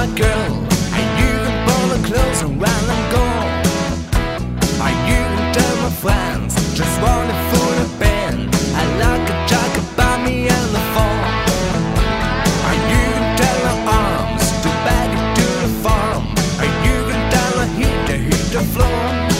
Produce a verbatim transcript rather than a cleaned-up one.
my girl. And you can pull her clothes around and go. And you can tell my friends, just wanna fool the band. I like a talk about me on the phone. And you can tell her arms to back it to the farm. And you can tell her hit the hit the floor.